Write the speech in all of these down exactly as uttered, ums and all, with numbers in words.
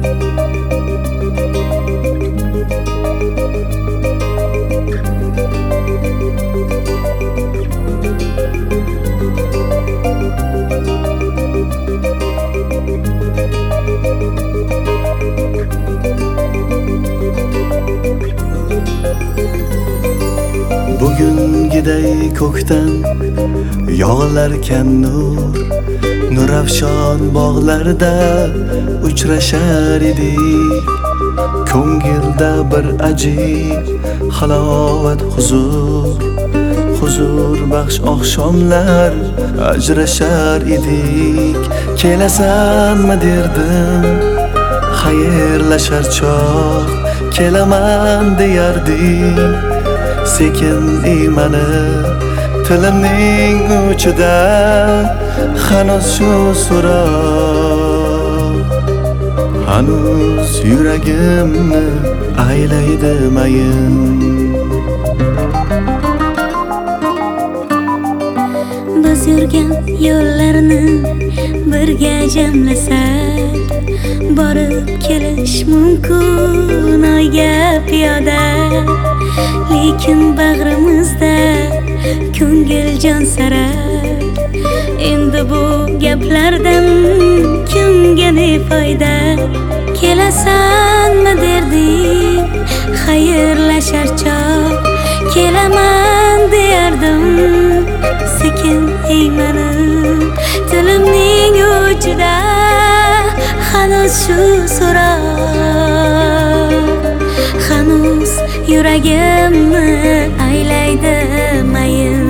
Bugungiday ko'kdan yog'ilarkan nur, nurafshon bog'larda uchrashar edik. Ko'ngilda bir ajib halovat huzur, huzur baxsh oqshomlar ajrashar edik. Kelasanmi derdim, xayrlashar chog', kelaman deyardik. Sekin iymanib tilimning uchida hanuz shu so'roq, hanuz yuragimni aylaydi mayin. Biz yurgan yo'llarni birga jamlasak, borib kelish mumkin oyga piyoda. Lekin bag'rimizda ko'ngil jon sarar, endi bu gaplardan kimga ne foyda? Kelasanmi derdim, xayrlashar chog', kelaman deyardim. Sekin iymanib tilimning uchida hanuz shu so'roq, hanuz yuragimni aylaydi mayin.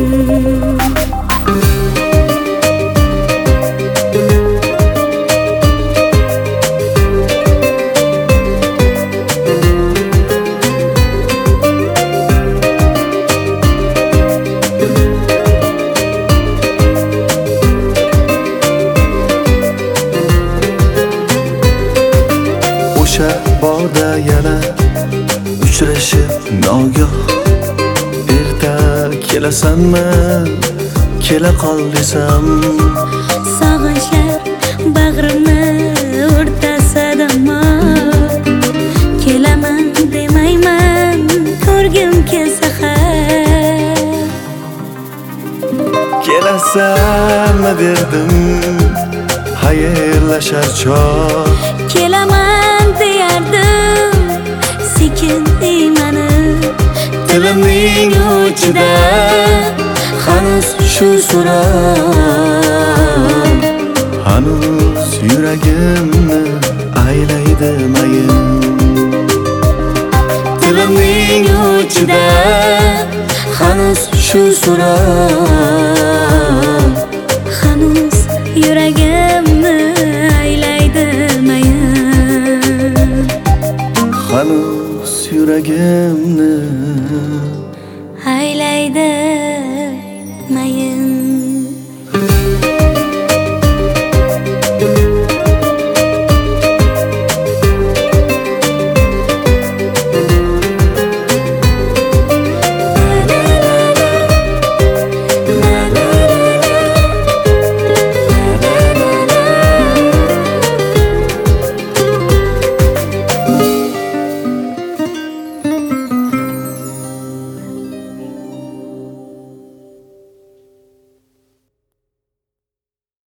O'sha bog'da yana uchrashib nogoh, erta kelasanmi, kela qol desam. Sog'inchlar bag'rimni o'rtasadimi, kelaman demayman, ko'rgim kelsa har. Kelasanmi derdim, xayrlashar chog', kelaman deyardim. Sekin iymanib tilimning uchida hanuz shu so'roq, hanuz yuragimni aylaydi mayin. Tilimning uchida hanuz shu so'roq.